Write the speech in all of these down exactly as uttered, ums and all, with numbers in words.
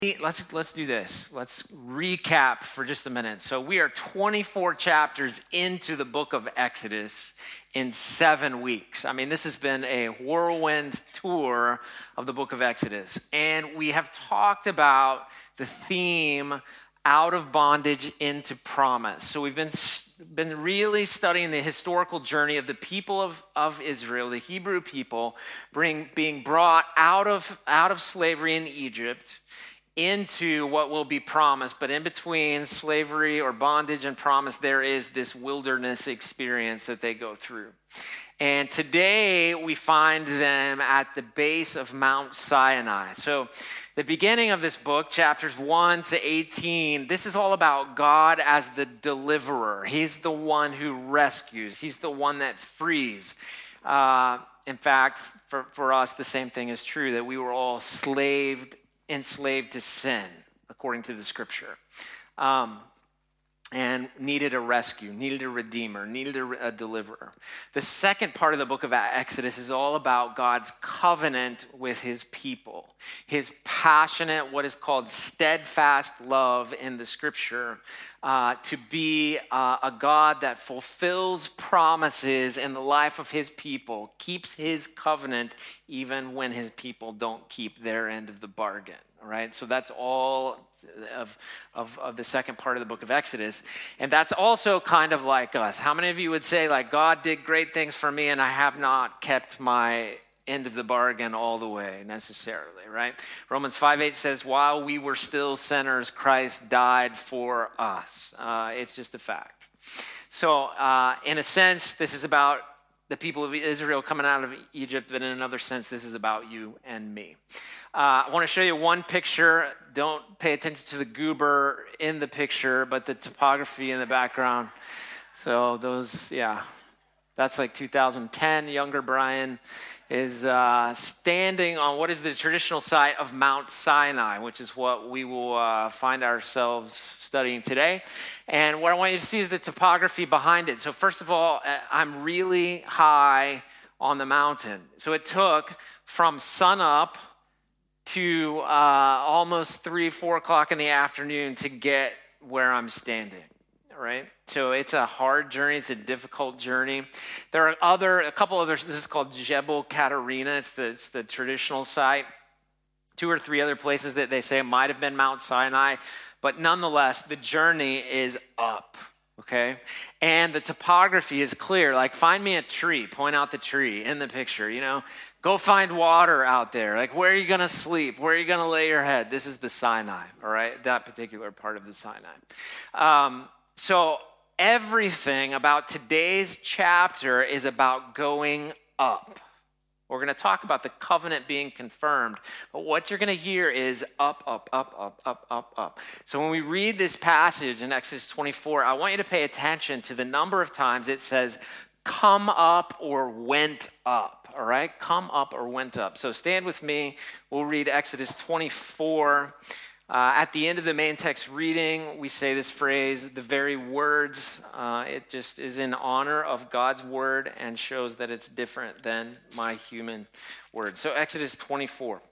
Let's let's do this. Let's recap for just a minute. So we are twenty-four chapters into the book of Exodus in seven weeks. I mean, this has been a whirlwind tour of the book of Exodus. And we have talked about the theme out of bondage into promise. So we've been been really studying the historical journey of the people of, of Israel, the Hebrew people, bring, being brought out of out of slavery in Egypt into what will be promised. But in between slavery or bondage and promise, there is this wilderness experience that they go through. And today we find them at the base of Mount Sinai. So the beginning of this book, chapters one to eighteen, this is all about God as the deliverer. He's the one who rescues. He's the one that frees. Uh, in fact, for, for us, the same thing is true, that we were all slaved enslaved to sin, according to the scripture, um, and needed a rescue, needed a redeemer, needed a, a deliverer. The second part of the book of Exodus is all about God's covenant with his people, his passionate, what is called steadfast love in the scripture, uh, to be uh, a God that fulfills promises in the life of his people, keeps his covenant even when his people don't keep their end of the bargain. All right, so that's all of, of, of the second part of the book of Exodus. And that's also kind of like us. How many of you would say, like, God did great things for me and I have not kept my end of the bargain all the way necessarily, right? Romans five eight says, while we were still sinners, Christ died for us. Uh, it's just a fact. So uh, in a sense, this is about the people of Israel coming out of Egypt, but in another sense, this is about you and me. Uh, I want to show you one picture. Don't pay attention to the goober in the picture, but the topography in the background. So those, yeah, that's like two thousand ten. Younger Brian is uh, standing on what is the traditional site of Mount Sinai, which is what we will uh, find ourselves studying today. And what I want you to see is the topography behind it. So first of all, I'm really high on the mountain. So it took from sunup to uh, almost three, four o'clock in the afternoon to get where I'm standing, right? So it's a hard journey. It's a difficult journey. There are other, a couple others. This is called Jebel Katarina. It's the, it's the traditional site. Two or three other places that they say might have been Mount Sinai. But nonetheless, the journey is up, okay? And the topography is clear. Like, find me a tree. Point out the tree in the picture, you know? Go find water out there. Like, where are you going to sleep? Where are you going to lay your head? This is the Sinai, all right? That particular part of the Sinai. Um, so everything about today's chapter is about going up. We're going to talk about the covenant being confirmed, but what you're going to hear is up, up, up, up, up, up, up. So when we read this passage in Exodus twenty-four, I want you to pay attention to the number of times it says, come up or went up, all right? Come up or went up. So stand with me. We'll read Exodus twenty-four. Uh, at the end of the main text reading, we say this phrase, the very words, uh, it just is in honor of God's word and shows that it's different than my human word. So Exodus twenty-four.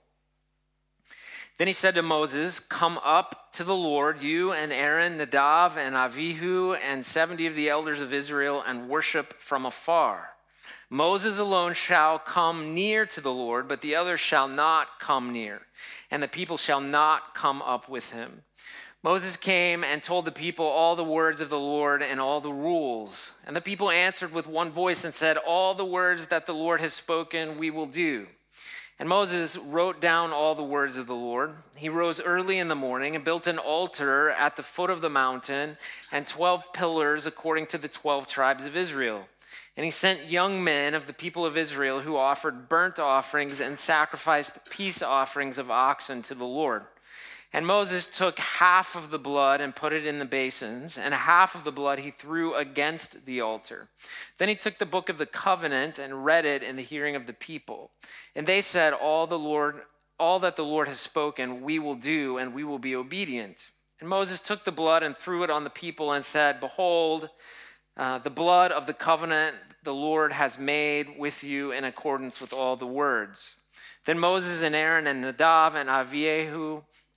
Then he said to Moses, come up to the Lord, you and Aaron, Nadav and Avihu, and seventy of the elders of Israel, and worship from afar. Moses alone shall come near to the Lord, but the others shall not come near, and the people shall not come up with him. Moses came and told the people all the words of the Lord and all the rules. And the people answered with one voice and said, all the words that the Lord has spoken we will do. And Moses wrote down all the words of the Lord. He rose early in the morning and built an altar at the foot of the mountain and twelve pillars according to the twelve tribes of Israel. And he sent young men of the people of Israel who offered burnt offerings and sacrificed peace offerings of oxen to the Lord. And Moses took half of the blood and put it in the basins, and half of the blood he threw against the altar. Then he took the book of the covenant and read it in the hearing of the people. And they said, all the Lord, all that the Lord has spoken, we will do, and we will be obedient. And Moses took the blood and threw it on the people and said, behold, uh, the blood of the covenant the Lord has made with you in accordance with all the words. Then Moses and Aaron and Nadav and Avihu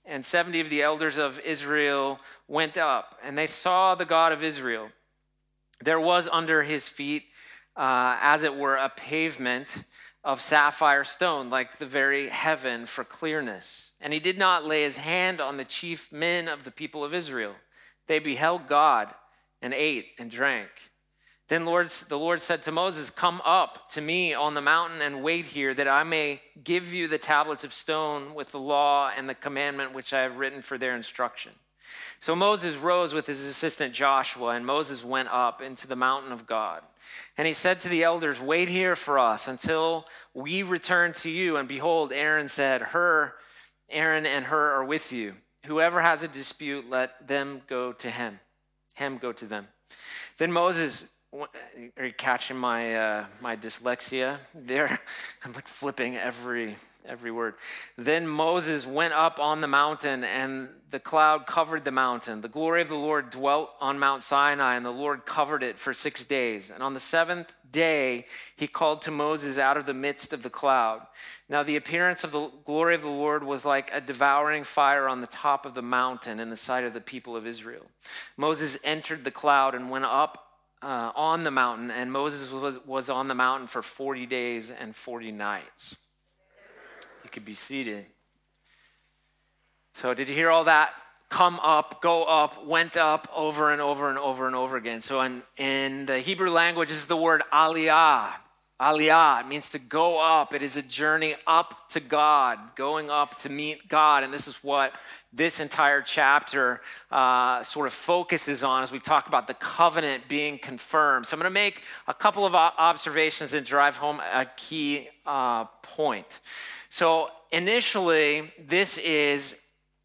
and seventy of the elders of Israel went up, and they saw the God of Israel. There was under his feet, uh, as it were, a pavement of sapphire stone, like the very heaven for clearness. And he did not lay his hand on the chief men of the people of Israel. They beheld God and ate and drank. Then Lord, the Lord said to Moses, "Come up to me on the mountain and wait here, that I may give you the tablets of stone with the law and the commandment which I have written for their instruction." So Moses rose with his assistant Joshua, and Moses went up into the mountain of God. And he said to the elders, "Wait here for us until we return to you." And behold, Aaron said, "Her, Aaron and her are with you. Whoever has a dispute, let them go to him. Him go to them." Then Moses, are you catching my uh, my dyslexia there? I'm like flipping every every word. Then Moses went up on the mountain, and the cloud covered the mountain. The glory of the Lord dwelt on Mount Sinai, and the Lord covered it for six days. And on the seventh day, he called to Moses out of the midst of the cloud. Now the appearance of the glory of the Lord was like a devouring fire on the top of the mountain in the sight of the people of Israel. Moses entered the cloud and went up uh, on the mountain, and Moses was, was on the mountain for forty days and forty nights. You could be seated. So did you hear all that? Come up, go up, went up over and over and over and over again. So in, in the Hebrew language, this is the word aliyah. Aliyah, it means to go up. It is a journey up to God, going up to meet God. And this is what this entire chapter uh, sort of focuses on as we talk about the covenant being confirmed. So I'm going to make a couple of observations and drive home a key uh, point. So initially, this is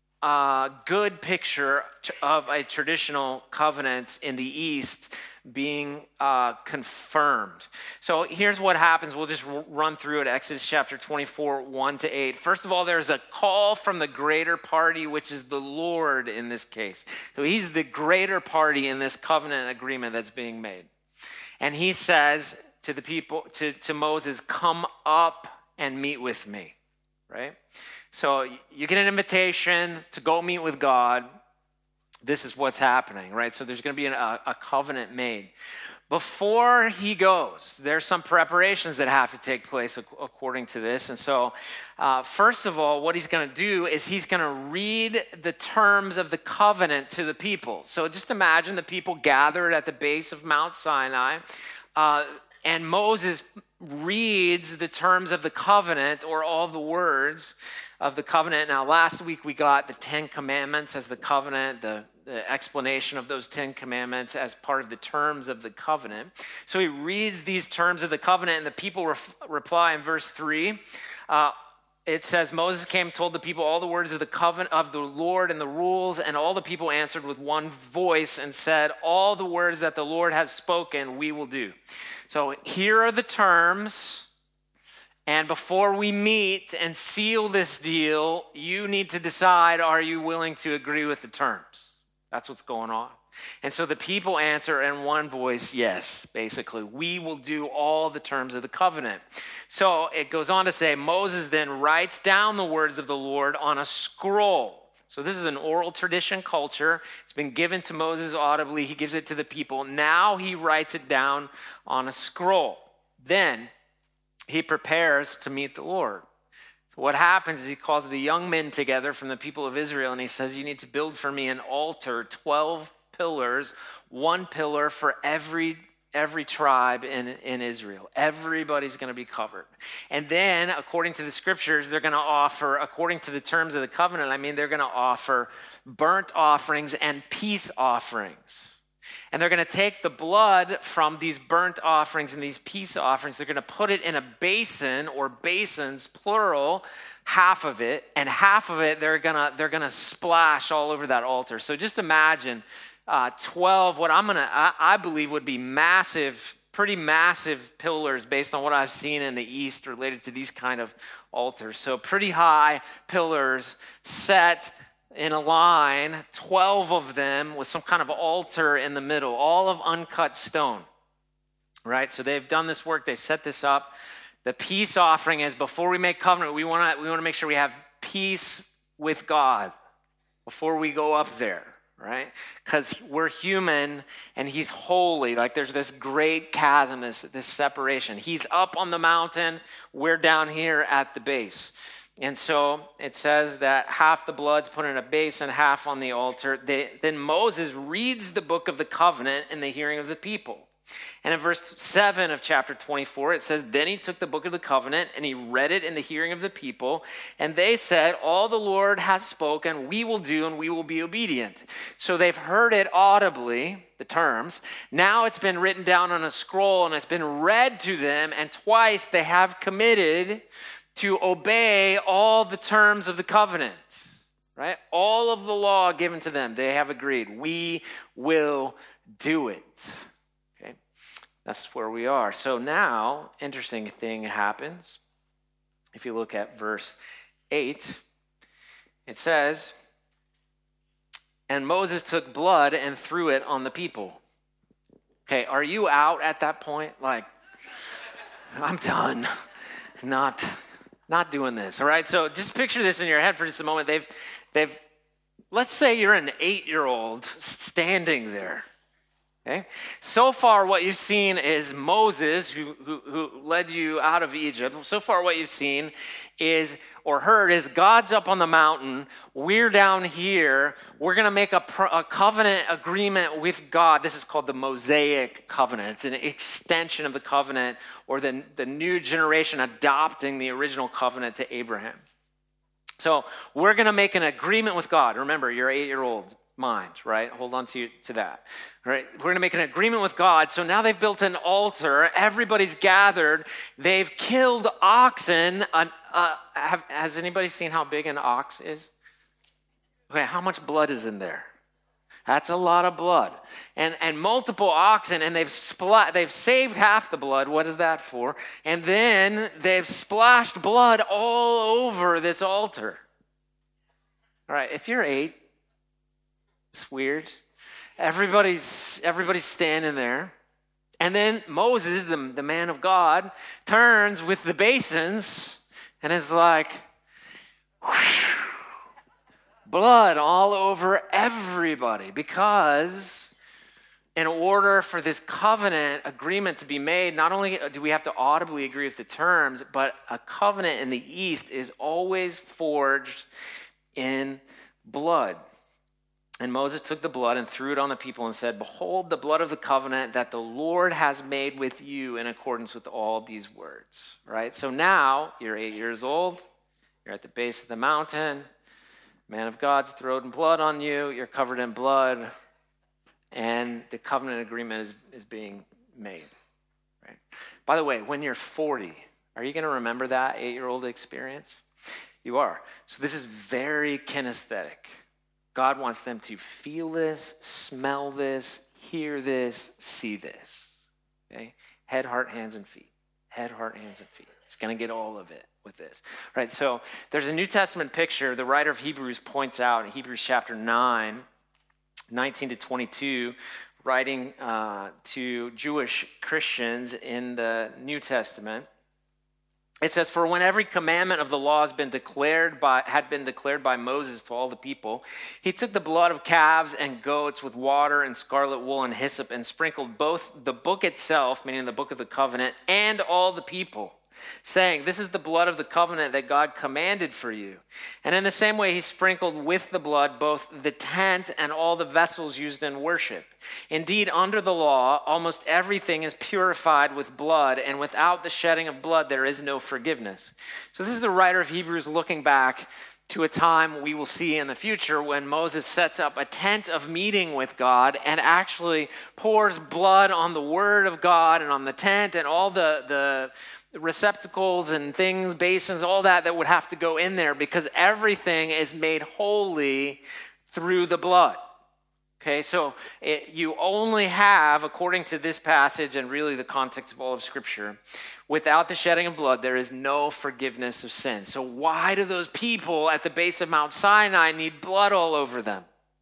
a good picture of a traditional covenant in the East being uh, confirmed. So here's what happens. We'll just run through it. Exodus chapter twenty-four, one to eight. First of all, there's a call from the greater party, which is the Lord in this case. So he's the greater party in this covenant agreement that's being made. And he says to the people, to, to Moses, "Come up and meet with me." Right? So you get an invitation to go meet with God. This is what's happening, right? So there's going to be an, a, a covenant made. Before he goes, there's some preparations that have to take place according to this. And so, uh, first of all, what he's going to do is he's going to read the terms of the covenant to the people. So just imagine the people gathered at the base of Mount Sinai, uh, and Moses reads the terms of the covenant, or all the words of the covenant. Now, last week we got the Ten Commandments as the covenant, the, the explanation of those Ten Commandments as part of the terms of the covenant. So he reads these terms of the covenant, and the people ref- reply in verse three. Uh, it says, "Moses came and told the people all the words of the covenant of the Lord and the rules, and all the people answered with one voice and said, 'All the words that the Lord has spoken, we will do.'" So here are the terms. And before we meet and seal this deal, you need to decide, are you willing to agree with the terms? That's what's going on. And so the people answer in one voice, yes, basically. We will do all the terms of the covenant. So it goes on to say, Moses then writes down the words of the Lord on a scroll. So this is an oral tradition culture. It's been given to Moses audibly. He gives it to the people. Now he writes it down on a scroll. Then he prepares to meet the Lord. So what happens is he calls the young men together from the people of Israel, and he says, "You need to build for me an altar, twelve pillars, one pillar for every every tribe in, in Israel." Everybody's going to be covered. And then, according to the scriptures, they're going to offer, according to the terms of the covenant, I mean, they're going to offer burnt offerings and peace offerings. And they're going to take the blood from these burnt offerings and these peace offerings. They're going to put it in a basin, or basins, plural, half of it, and half of it they're going to they're going to splash all over that altar. So just imagine uh, twelve, what I'm going to, I, I believe would be massive, pretty massive pillars based on what I've seen in the East related to these kind of altars. So pretty high pillars set in a line, twelve of them with some kind of altar in the middle, all of uncut stone, right? So they've done this work, they set this up. The peace offering is, before we make covenant, we want to we want to make sure we have peace with God. before we go up there, right? Because we're human and he's holy. Like there's this great chasm, this, this separation. He's up on the mountain. We're down here at the base. And so it says that half the blood's put in a basin, half on the altar. They, then Moses reads the book of the covenant in the hearing of the people. And in verse seven of chapter twenty-four, it says, then he took the book of the covenant and he read it in the hearing of the people. And they said, all the Lord has spoken, we will do and we will be obedient. So they've heard it audibly, the terms. Now it's been written down on a scroll and it's been read to them. And twice they have committed to obey all the terms of the covenant, right? All of the law given to them, they have agreed. We will do it. Okay, that's where we are. So now, interesting thing happens. If you look at verse eight, it says, and Moses took blood and threw it on the people. Okay, are you out at that point? Like, I'm done. Not... Not doing this, all right? So just picture this in your head for just a moment. They've, they've. Let's say you're an eight-year-old standing there, okay? So far what you've seen is Moses, who, who, who led you out of Egypt. So far what you've seen is, or heard, is God's up on the mountain. We're down here. We're going to make a, a covenant agreement with God. This is called the Mosaic covenant. It's an extension of the covenant, or the, the new generation adopting the original covenant to Abraham. So we're going to make an agreement with God. Remember, your eight-year-old mind, right? Hold on to, to that. All right? We're going to make an agreement with God. So now they've built an altar. Everybody's gathered. They've killed oxen. Uh, uh, have, has anybody seen how big an ox is? Okay, how much blood is in there? That's a lot of blood. And and multiple oxen, and they've splat, they've saved half the blood. What is that for? And then they've splashed blood all over this altar. All right, if you're eight, it's weird. Everybody's everybody's standing there. And then Moses, the, the man of God, turns with the basins and is like, whoosh, blood all over everybody, because in order for this covenant agreement to be made, not only do we have to audibly agree with the terms, but a covenant in the East is always forged in blood. And Moses took the blood and threw it on the people and said, behold the blood of the covenant that the Lord has made with you in accordance with all these words. Right? So now you're eight years old. You're at the base of the mountain. Man of God's throwing blood on you. You're covered in blood. And the covenant agreement is, is being made. Right? By the way, when you're forty, are you going to remember that eight-year-old experience? You are. So this is very kinesthetic. God wants them to feel this, smell this, hear this, see this. Okay? Head, heart, hands, and feet. Head, heart, hands, and feet. He's going to get all of it with this. Right? So there's a New Testament picture the writer of Hebrews points out in Hebrews chapter nine, nineteen to twenty-two, writing uh, to Jewish Christians in the New Testament. It says, for when every commandment of the law has been declared by, had been declared by Moses to all the people, he took the blood of calves and goats with water and scarlet wool and hyssop and sprinkled both the book itself, meaning the book of the covenant, and all the people, saying, this is the blood of the covenant that God commanded for you. And in the same way, he sprinkled with the blood both the tent and all the vessels used in worship. Indeed, under the law, almost everything is purified with blood, and without the shedding of blood, there is no forgiveness. So this is the writer of Hebrews looking back to a time we will see in the future when Moses sets up a tent of meeting with God and actually pours blood on the word of God and on the tent and all the, the receptacles and things, basins, all that that would have to go in there, because everything is made holy through the blood. Okay, so it, you only have, according to this passage and really the context of all of Scripture, without the shedding of blood, there is no forgiveness of sin. So why do those people at the base of Mount Sinai need blood all over them?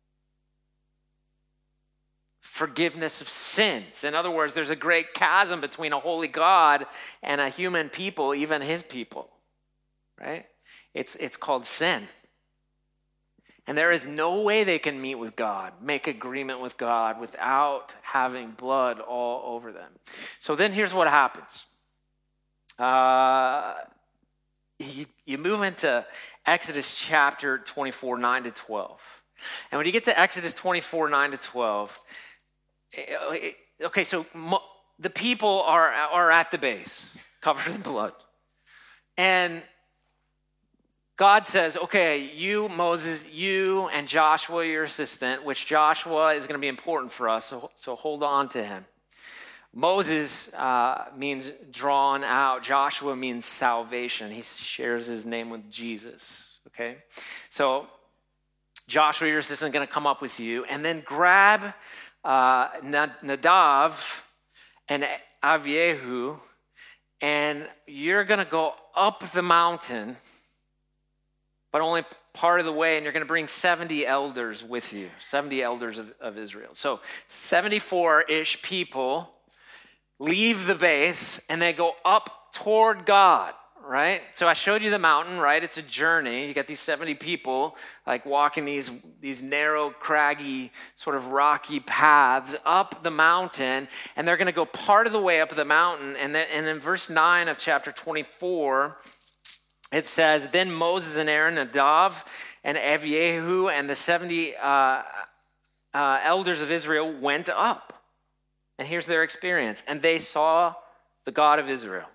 Forgiveness of sins. In other words, there's a great chasm between a holy God and a human people, even his people, right? It's, it's called sin. And there is no way they can meet with God, make agreement with God without having blood all over them. So then here's what happens. Uh, you, you move into Exodus chapter twenty-four, nine to twelve. And when you get to Exodus twenty-four, nine to twelve, okay, so mo- the people are, are at the base, covered in blood. And God says, okay, you, Moses, you and Joshua, your assistant, which Joshua is going to be important for us, so, so hold on to him. Moses uh, means drawn out. Joshua means salvation. He shares his name with Jesus, okay? So Joshua, your assistant, is going to come up with you, and then grab uh, Nadav and Avihu, and you're going to go up the mountain, but only part of the way, and you're going to bring seventy elders with you, seventy elders of, of Israel. So seventy-four-ish people leave the base, and they go up toward God, right? So I showed you the mountain, right? It's a journey. You got these seventy people, like walking these, these narrow, craggy, sort of rocky paths up the mountain, and they're going to go part of the way up the mountain. And then and in verse nine of chapter twenty-four, it says, then Moses and Aaron, Nadav and Avihu, and the seventy uh, uh, elders of Israel went up. And here's their experience. And they saw the God of Israel.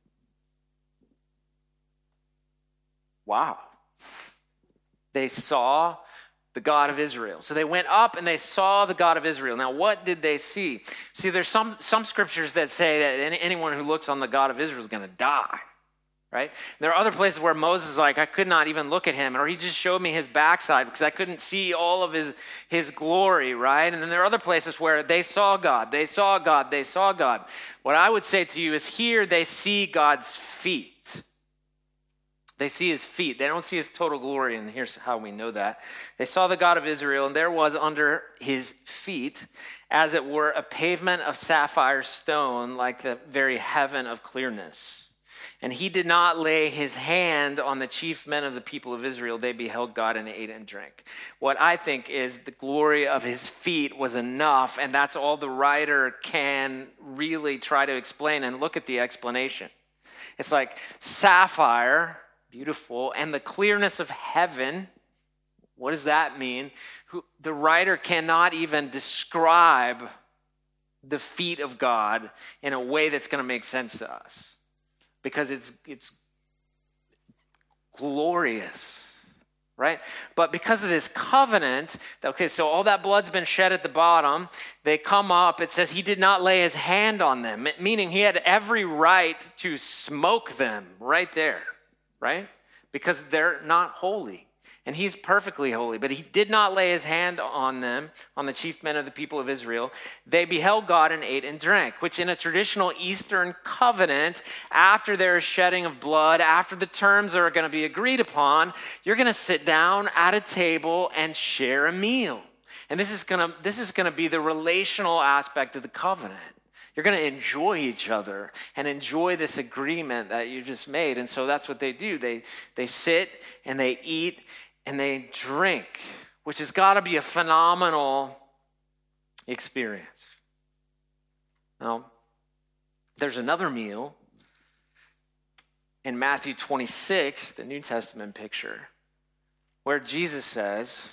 Wow. They saw the God of Israel. So they went up and they saw the God of Israel. Now, what did they see? See, there's some, some scriptures that say that any, anyone who looks on the God of Israel is going to die. Right? There are other places where Moses is like, I could not even look at him, or he just showed me his backside because I couldn't see all of his, his glory, right? And then there are other places where they saw God, they saw God, they saw God. What I would say to you is here they see God's feet. They see his feet. They don't see his total glory, and here's how we know that. They saw the God of Israel, and there was under his feet, as it were, a pavement of sapphire stone, like the very heaven of clearness. And he did not lay his hand on the chief men of the people of Israel. They beheld God and ate and drank. What I think is the glory of his feet was enough, and that's all the writer can really try to explain. And look at the explanation. It's like sapphire, beautiful, and the clearness of heaven. What does that mean? Who, the writer cannot even describe the feet of God in a way that's going to make sense to us. Because it's it's glorious, right? But because of this covenant, okay, so all that blood's been shed at the bottom. They come up, it says he did not lay his hand on them, meaning he had every right to smoke them right there, right? Because they're not holy. And he's perfectly holy, but he did not lay his hand on them, on the chief men of the people of Israel. They beheld God and ate and drank, which in a traditional Eastern covenant, after there is shedding of blood, after the terms are going to be agreed upon, you're going to sit down at a table and share a meal. And this is going to, this is going to be the relational aspect of the covenant. You're going to enjoy each other and enjoy this agreement that you just made. And so that's what they do. They, they sit and they eat and they drink, which has got to be a phenomenal experience. Now, there's another meal in Matthew twenty-six, the New Testament picture, where Jesus says,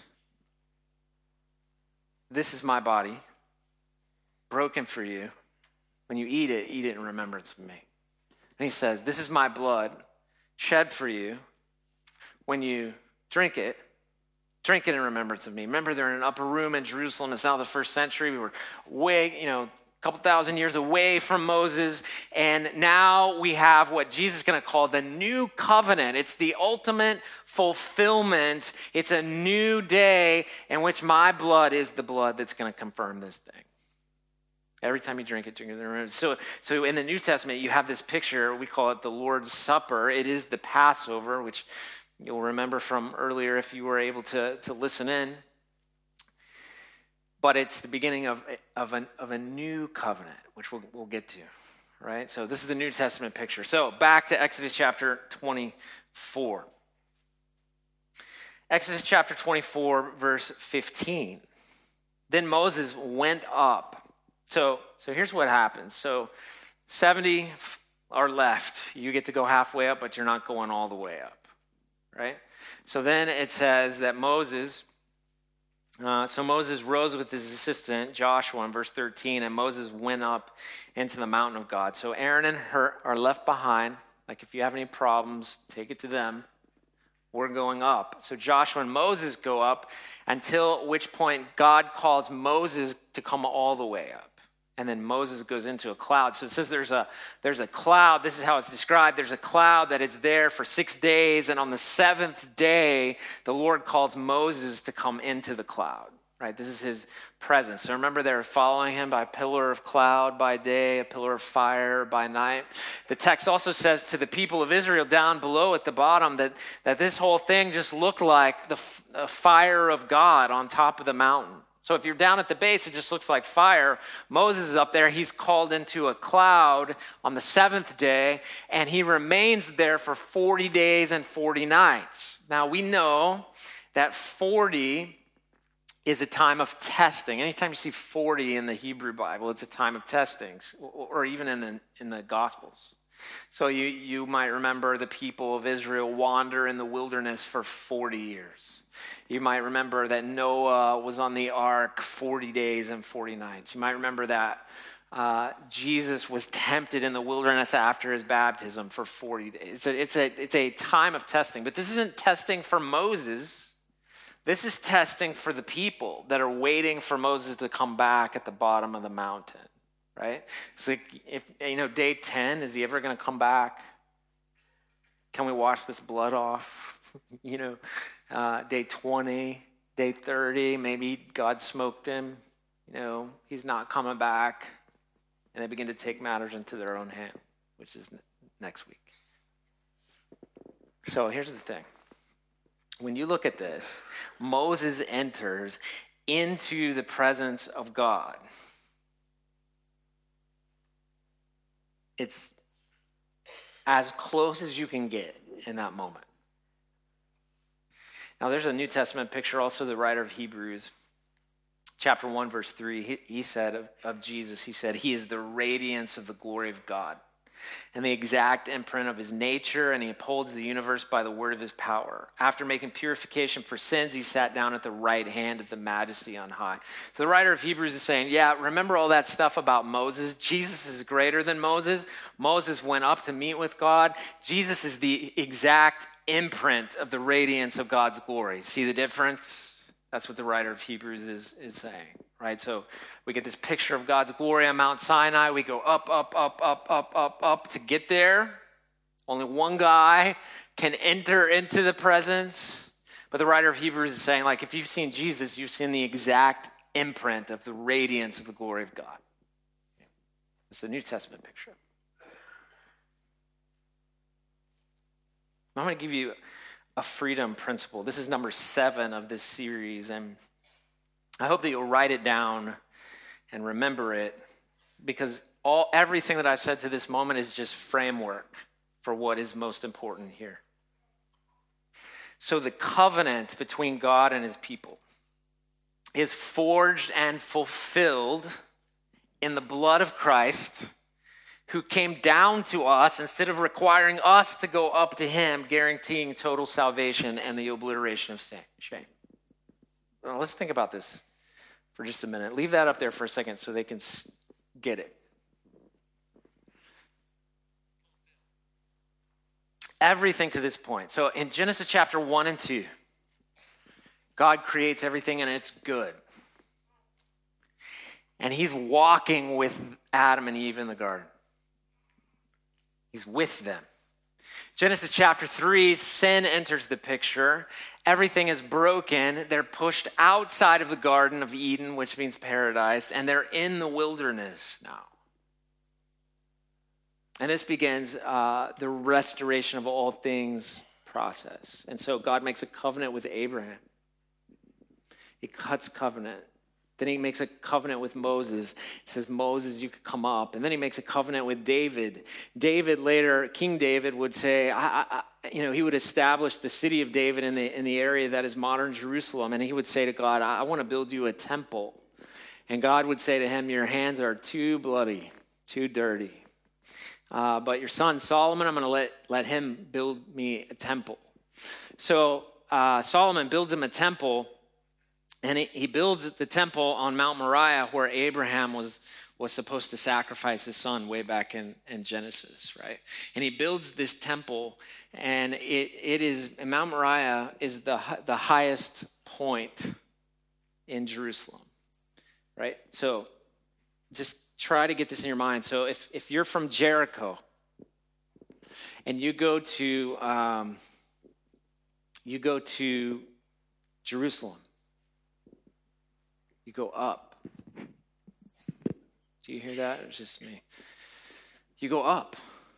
this is my body, broken for you. When you eat it, eat it in remembrance of me. And he says, this is my blood, shed for you. When you drink it, drink it in remembrance of me. Remember, they're in an upper room in Jerusalem. It's now the first century. We were way, you know, a couple thousand years away from Moses. And now we have what Jesus is going to call the new covenant. It's the ultimate fulfillment. It's a new day in which my blood is the blood that's going to confirm this thing. Every time you drink it, drink it in remembrance. So, so in the New Testament, you have this picture. We call it the Lord's Supper. It is the Passover, which you'll remember from earlier if you were able to, to listen in. But it's the beginning of, of, an, of a new covenant, which we'll, we'll get to, right? So this is the New Testament picture. So back to Exodus chapter twenty-four. Exodus chapter twenty-four, verse fifteen. Then Moses went up. So, so here's what happens. So seventy are left. You get to go halfway up, but you're not going all the way up, right? So then it says that Moses, uh, so Moses rose with his assistant, Joshua, in verse thirteen, and Moses went up into the mountain of God. So Aaron and Hur are left behind. Like if you have any problems, take it to them. We're going up. So Joshua and Moses go up until which point God calls Moses to come all the way up. And then Moses goes into a cloud. So it says there's a there's a cloud. This is how it's described. There's a cloud that is there for six days. And on the seventh day, the Lord calls Moses to come into the cloud. Right? This is his presence. So remember, they were following him by a pillar of cloud by day, a pillar of fire by night. The text also says to the people of Israel down below at the bottom that, that this whole thing just looked like the f- fire of God on top of the mountain. So if you're down at the base, it just looks like fire. Moses is up there. He's called into a cloud on the seventh day, and he remains there for forty days and forty nights. Now, we know that forty is a time of testing. Anytime you see forty in the Hebrew Bible, it's a time of testing, or even in the in the Gospels. So you, you might remember the people of Israel wander in the wilderness for forty years. You might remember that Noah was on the ark forty days and forty nights. You might remember that uh, Jesus was tempted in the wilderness after his baptism for forty days. It's a, it's a, it's a time of testing, but this isn't testing for Moses. This is testing for the people that are waiting for Moses to come back at the bottom of the mountain, right? So if, you know, day ten, is he ever going to come back? Can we wash this blood off? you know, uh, day twenty, day thirty, maybe God smoked him. You know, he's not coming back. And they begin to take matters into their own hand, which is next week. So here's the thing. When you look at this, Moses enters into the presence of God. It's as close as you can get in that moment. Now, there's a New Testament picture, also the writer of Hebrews, chapter one, verse three. He, he said of, of Jesus, he said, he is the radiance of the glory of God and the exact imprint of his nature, and he upholds the universe by the word of his power. After making purification for sins, he sat down at the right hand of the majesty on high. So the writer of Hebrews is saying, yeah, remember all that stuff about Moses? Jesus is greater than Moses. Moses went up to meet with God. Jesus is the exact imprint of the radiance of God's glory. See the difference? That's what the writer of Hebrews is, is saying, right? So we get this picture of God's glory on Mount Sinai. We go up, up, up, up, up, up, up to get there. Only one guy can enter into the presence. But the writer of Hebrews is saying, like, if you've seen Jesus, you've seen the exact imprint of the radiance of the glory of God. It's the New Testament picture. I'm going to give you a freedom principle. This is number seven of this series, and I hope that you'll write it down and remember it, because all everything that I've said to this moment is just framework for what is most important here. So the covenant between God and his people is forged and fulfilled in the blood of Christ, who came down to us instead of requiring us to go up to him, guaranteeing total salvation and the obliteration of shame. Well, let's think about this for just a minute. Leave that up there for a second so they can get it. Everything to this point. So in Genesis chapter one and two, God creates everything and it's good. And he's walking with Adam and Eve in the garden. He's with them. Genesis chapter three, sin enters the picture. Everything is broken. They're pushed outside of the Garden of Eden, which means paradise, and they're in the wilderness now. And this begins uh, the restoration of all things process. And so God makes a covenant with Abraham. He cuts covenant Then he makes a covenant with Moses. He says, Moses, you could come up. And then he makes a covenant with David. David later, King David would say, I, I, you know, he would establish the city of David in the in the area that is modern Jerusalem. And he would say to God, I, I want to build you a temple. And God would say to him, your hands are too bloody, too dirty. Uh, but your son Solomon, I'm going to let, let him build me a temple. So uh, Solomon builds him a temple. And he, he builds the temple on Mount Moriah where Abraham was, was supposed to sacrifice his son way back in, in Genesis, right? And he builds this temple, and it, it is, Mount Moriah is the, the highest point in Jerusalem, right? So just try to get this in your mind. So if, if you're from Jericho and you go to, um, you go to Jerusalem, you go up. Do you hear that? Or just me? You go up.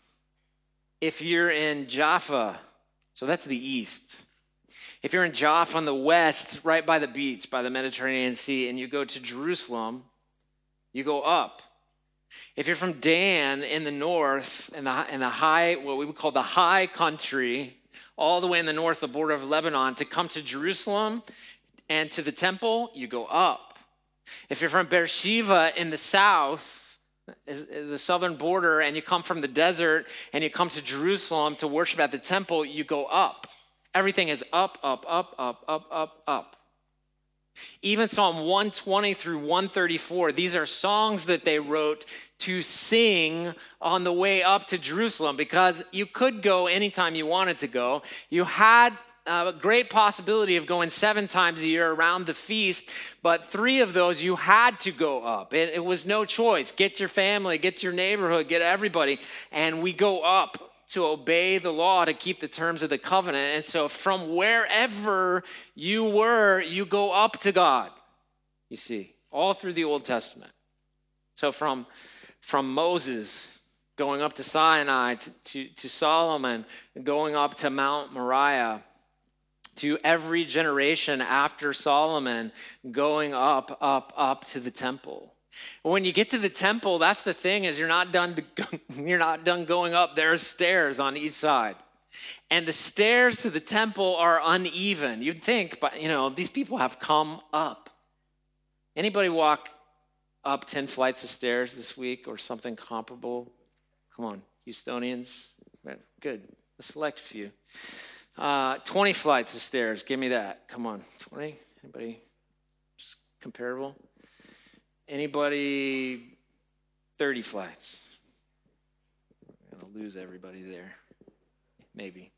If you're in Jaffa, so that's the east. If you're in Jaffa on the west, right by the beach, by the Mediterranean Sea, and you go to Jerusalem, you go up. If you're from Dan in the north, in the, in the high, what we would call the high country, all the way in the north, the border of Lebanon, to come to Jerusalem and to the temple, you go up. If you're from Beersheba in the south, the southern border, and you come from the desert and you come to Jerusalem to worship at the temple, you go up. Everything is up, up, up, up, up, up, up. Even Psalm one twenty through one thirty-four, these are songs that they wrote to sing on the way up to Jerusalem, because you could go anytime you wanted to go. You had a great possibility of going seven times a year around the feast, but three of those you had to go up. It, it was no choice. Get your family, get your neighborhood, get everybody, and we go up to obey the law, to keep the terms of the covenant. And so from wherever you were, you go up to God, you see, all through the Old Testament. So from, from Moses going up to Sinai, to, to, to Solomon, going up to Mount Moriah, to every generation after Solomon going up, up, up to the temple. When you get to the temple, that's the thing, is you're not done to go, you're not done going up. There's stairs on each side. And the stairs to the temple are uneven. You'd think, but you know, these people have come up. Anybody walk up ten flights of stairs this week or something comparable? Come on, Houstonians. Good. A select few. Uh, twenty flights of stairs. Give me that. Come on. twenty? Anybody? Just comparable? Anybody? thirty flights. I'm going to lose everybody there. Maybe.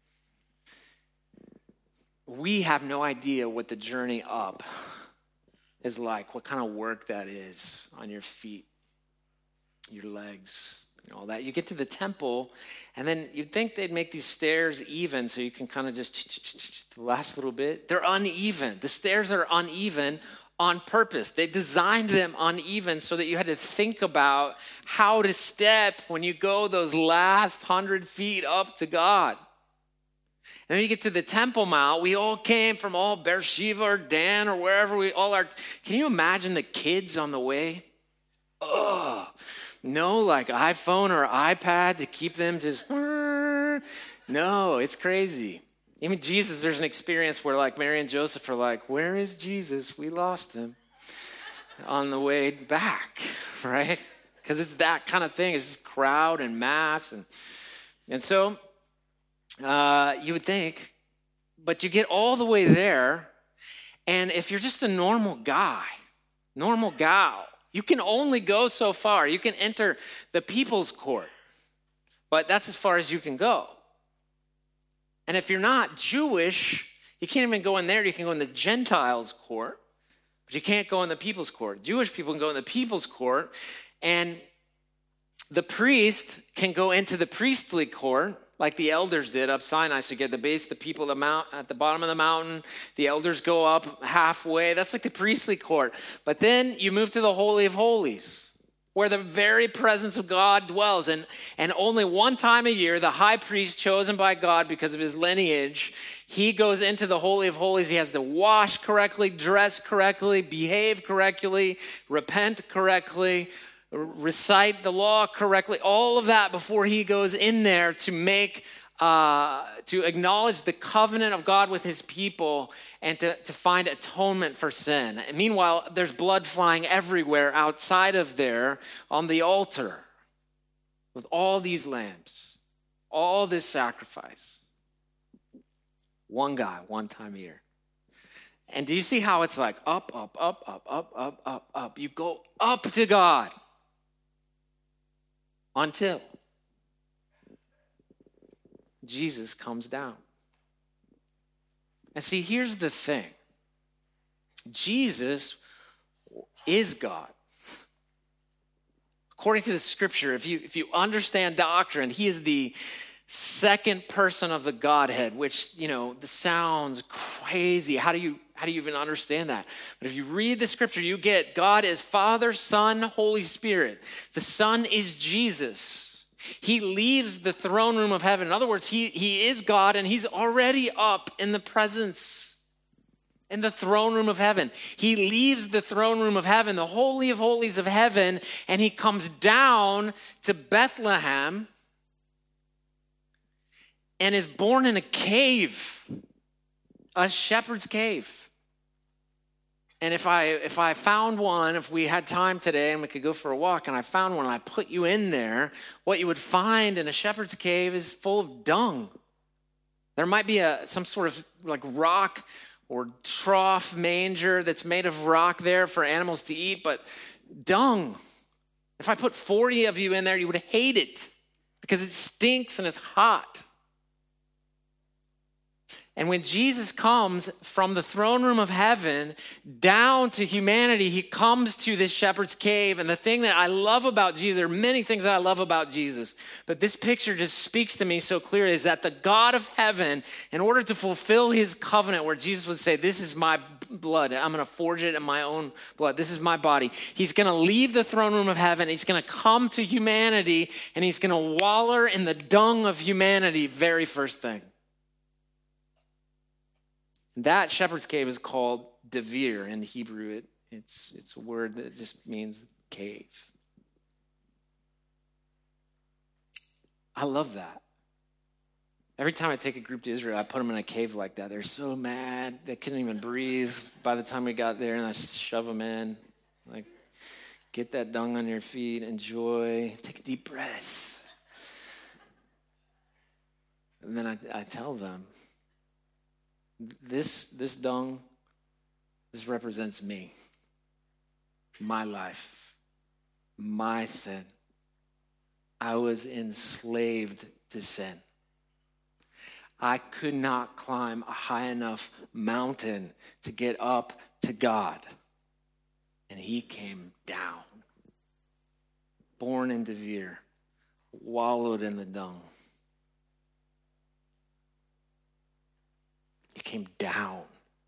We have no idea what the journey up is like, what kind of work that is on your feet, your legs, and all that. You get to the temple, and then you'd think they'd make these stairs even so you can kind of just the last little bit. They're uneven. The stairs are uneven on purpose. They designed them uneven so that you had to think about how to step when you go those last hundred feet up to God. And then you get to the Temple Mount. We all came from all Beersheba or Dan or wherever we all are. Can you imagine the kids on the way? Oh, no, like iPhone or iPad to keep them just, no, it's crazy. Even Jesus, there's an experience where like Mary and Joseph are like, where is Jesus? We lost him on the way back, right? Because it's that kind of thing. It's just crowd and mass. And, and so uh, you would think, but you get all the way there, and if you're just a normal guy, normal gal, you can only go so far. You can enter the people's court, but that's as far as you can go. And if you're not Jewish, you can't even go in there. You can go in the Gentiles' court, but you can't go in the people's court. Jewish people can go in the people's court, and the priest can go into the priestly court, like the elders did up Sinai. So you get the base, the people at the, mount, at the bottom of the mountain. The elders go up halfway. That's like the priestly court. But then you move to the Holy of Holies. where the very presence of God dwells. And, and only one time a year, the high priest chosen by God because of his lineage, he goes into the Holy of Holies. He has to wash correctly, dress correctly, behave correctly, repent correctly, recite the law correctly, all of that before he goes in there to make Uh, to acknowledge the covenant of God with his people and to, to find atonement for sin. And meanwhile, there's blood flying everywhere outside of there on the altar with all these lambs, all this sacrifice. One guy, one time a year. And do you see how it's like up, up, up, up, up, up, up, up. You go up to God until Jesus comes down. And see, here's the thing. Jesus is God. According to the scripture, if you if you understand doctrine, he is the second person of the Godhead, which, you know, this sounds crazy. How do you how do you even understand that? But if you read the scripture, you get God is Father, Son, Holy Spirit. The Son is Jesus. He leaves the throne room of heaven. In other words, he, he is God and he's already up in the presence, in the throne room of heaven. He leaves the throne room of heaven, the Holy of Holies of heaven, and he comes down to Bethlehem and is born in a cave, a shepherd's cave. And if I if I found one, if we had time today and we could go for a walk and I found one and I put you in there, what you would find in a shepherd's cave is full of dung. There might be a some sort of like rock or trough manger that's made of rock there for animals to eat, but dung. If I put forty of you in there, you would hate it because it stinks and it's hot. And when Jesus comes from the throne room of heaven down to humanity, he comes to this shepherd's cave. And the thing that I love about Jesus, there are many things that I love about Jesus, but this picture just speaks to me so clearly, is that the God of heaven, in order to fulfill his covenant where Jesus would say, this is my blood, I'm going to forge it in my own blood, this is my body. He's going to leave the throne room of heaven. He's going to come to humanity and he's going to waller in the dung of humanity, very first thing. That shepherd's cave is called Devir in Hebrew. It, it's, it's a word that just means cave. I love that. Every time I take a group to Israel, I put them in a cave like that. They're so mad. They couldn't even breathe by the time we got there, and I shove them in. Like, get that dung on your feet. Enjoy. Take a deep breath. And then I, I tell them, This this dung, this represents me, my life, my sin. I was enslaved to sin. I could not climb a high enough mountain to get up to God. And he came down, born in Devir, wallowed in the dung. He came down,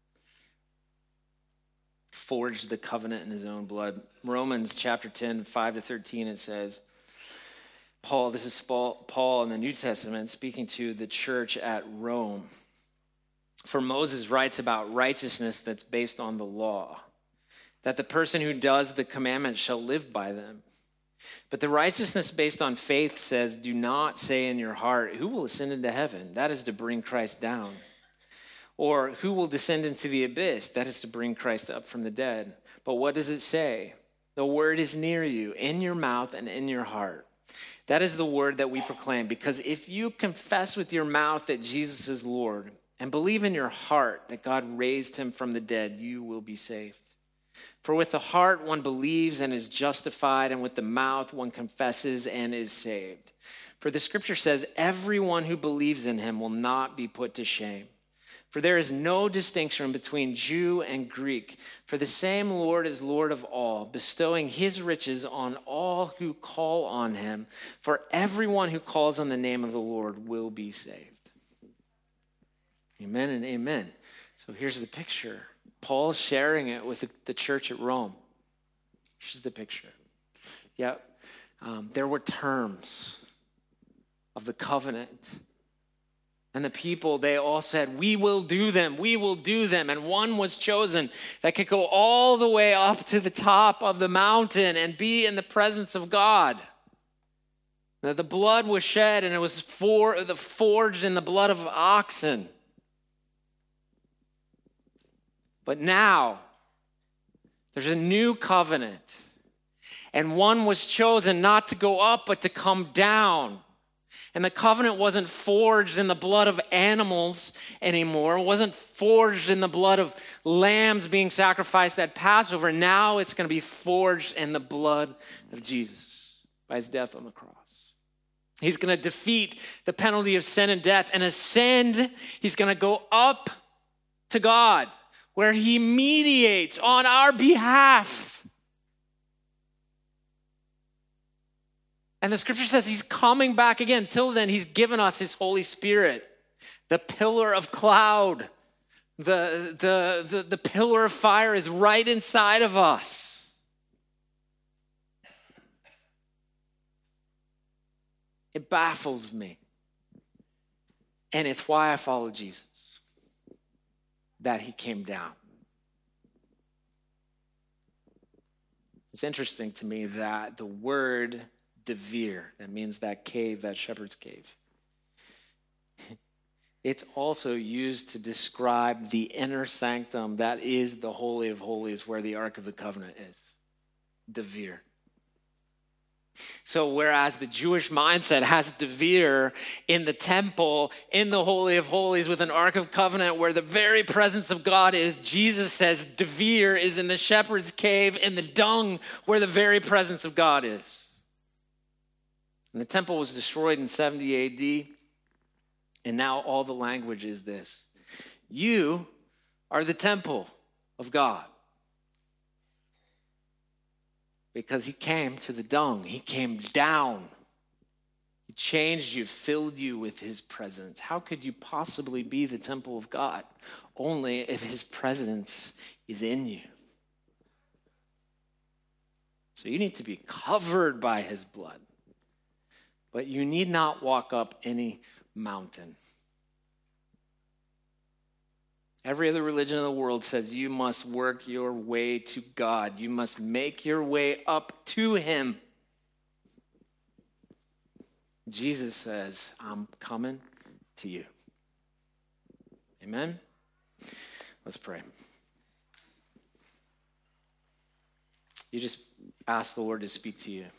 forged the covenant in his own blood. Romans chapter ten, five to thirteen, it says, Paul, this is Paul in the New Testament speaking to the church at Rome. For Moses writes about righteousness that's based on the law, that the person who does the commandments shall live by them. But the righteousness based on faith says, do not say in your heart, who will ascend into heaven? That is to bring Christ down. Or who will descend into the abyss? That is to bring Christ up from the dead. But what does it say? The word is near you, in your mouth and in your heart. That is the word that we proclaim. Because if you confess with your mouth that Jesus is Lord and believe in your heart that God raised him from the dead, you will be saved. For with the heart one believes and is justified, and with the mouth one confesses and is saved. For the scripture says, everyone who believes in him will not be put to shame. For there is no distinction between Jew and Greek, for the same Lord is Lord of all, bestowing his riches on all who call on him. For everyone who calls on the name of the Lord will be saved. Amen and amen. So here's the picture. Paul's sharing it with the church at Rome. Here's the picture. Yet um, there were terms of the covenant. And the people, they all said, we will do them, we will do them. And one was chosen that could go all the way up to the top of the mountain and be in the presence of God. Now, the blood was shed, and it was for, the forged in the blood of oxen. But now, there's a new covenant. And one was chosen not to go up, but to come down. And the covenant wasn't forged in the blood of animals anymore. It wasn't forged in the blood of lambs being sacrificed at Passover. Now it's going to be forged in the blood of Jesus by his death on the cross. He's going to defeat the penalty of sin and death and ascend. He's going to go up to God where he mediates on our behalf. And the scripture says he's coming back again. Till then, he's given us his Holy Spirit, the pillar of cloud, the, the, the, the pillar of fire is right inside of us. It baffles me. And it's why I follow Jesus, that he came down. It's interesting to me that the word Devir, that means that cave, that shepherd's cave, it's also used to describe the inner sanctum that is the Holy of Holies where the Ark of the Covenant is. Devir. So whereas the Jewish mindset has Devir in the temple, in the Holy of Holies with an Ark of Covenant where the very presence of God is, Jesus says Devir is in the shepherd's cave in the dung where the very presence of God is. And the temple was destroyed in seventy A D, and now all the language is this: you are the temple of God. Because he came to the dung. He came down. He changed you, filled you with his presence. How could you possibly be the temple of God? Only if his presence is in you. So you need to be covered by his blood. But you need not walk up any mountain. Every other religion in the world says you must work your way to God. You must make your way up to him. Jesus says, I'm coming to you. Amen? Let's pray. You just ask the Lord to speak to you.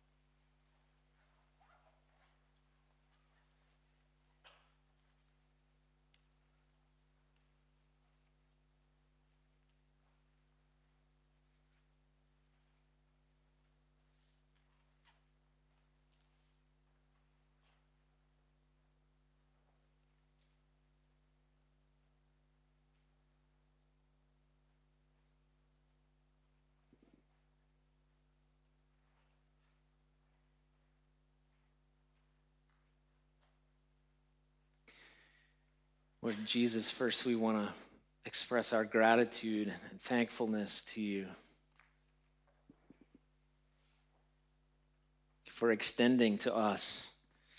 Lord Jesus, first we want to express our gratitude and thankfulness to you for extending to us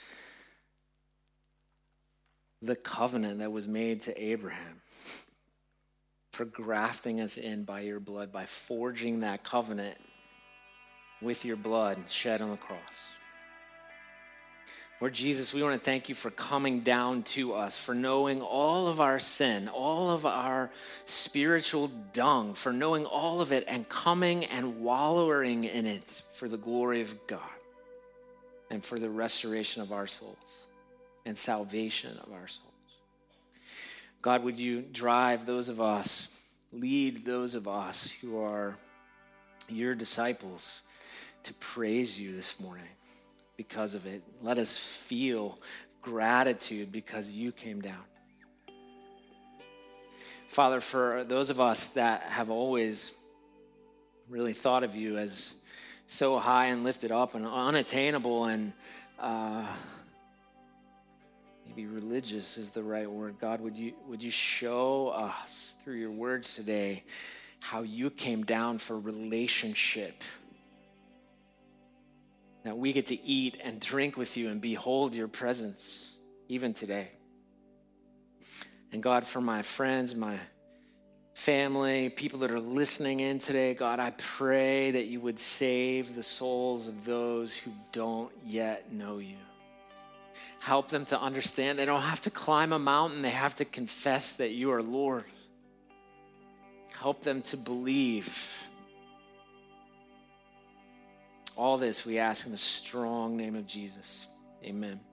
the covenant that was made to Abraham, for grafting us in by your blood, by forging that covenant with your blood shed on the cross. Lord Jesus, we want to thank you for coming down to us, for knowing all of our sin, all of our spiritual dung, for knowing all of it and coming and wallowing in it for the glory of God and for the restoration of our souls and salvation of our souls. God, would you drive those of us, lead those of us who are your disciples to praise you this morning. Because of it, let us feel gratitude because you came down. Father, for those of us that have always really thought of you as so high and lifted up and unattainable and uh, maybe religious is the right word, God, would you would you show us through your words today how you came down for relationship that we get to eat and drink with you and behold your presence even today. And God, for my friends, my family, people that are listening in today, God, I pray that you would save the souls of those who don't yet know you. Help them to understand they don't have to climb a mountain. They have to confess that you are Lord. Help them to believe. All this we ask in the strong name of Jesus. Amen.